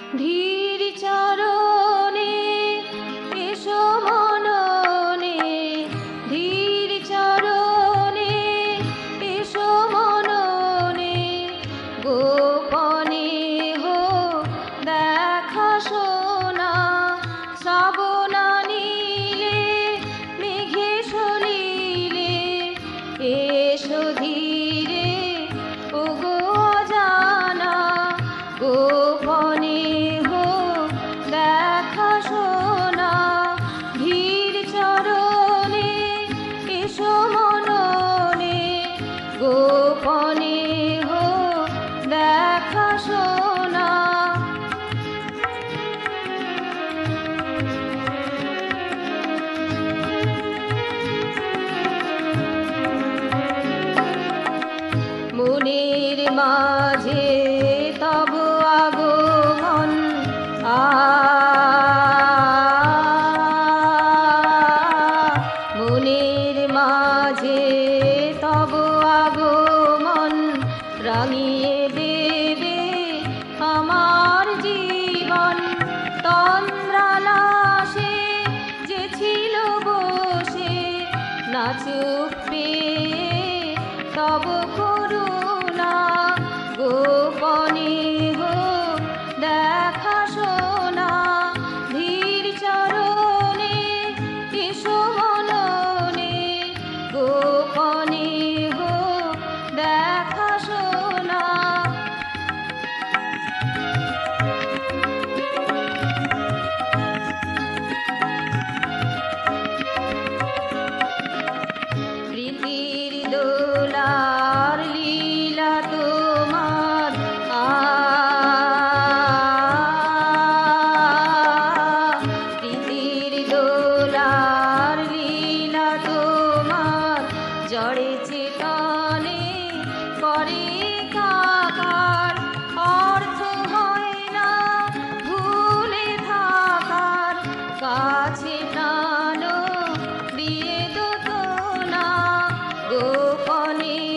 ধীর চরণে এসো মননে, ধীর চরণে এসো মননে, গোপনে হো দেখা শোনা, শ্রাবণ নীলে মেঘে সলিলে, এসো ধীরে ওগো অজানা, গোপনে হো দেখা শোনা, ধীর চরণে এসো মননে, গোপনে হো দেখা শোনা। মনের মাঝে তব আগমন, মনের মাঝে তব আগমন, রাঙিয়ে দেবে আমার জীবন। তন্দ্রালাসে যে ছিল বসে, নাচুক পেয়ে তব করুণা, গোপনে হো দেখা শোনা, ধীর চরণে এসো মননে, গোপনে হো দেখা শোনা। প্রীতির দোলার লীলা তোমার, প্রীতির দোলার লীলা তোমার, জড়ে চেতনে করে কাকার, অর্থ হয় না ভুলে থাকার, কাছে প্রাণ দিয়ে দোতো না, গোপনে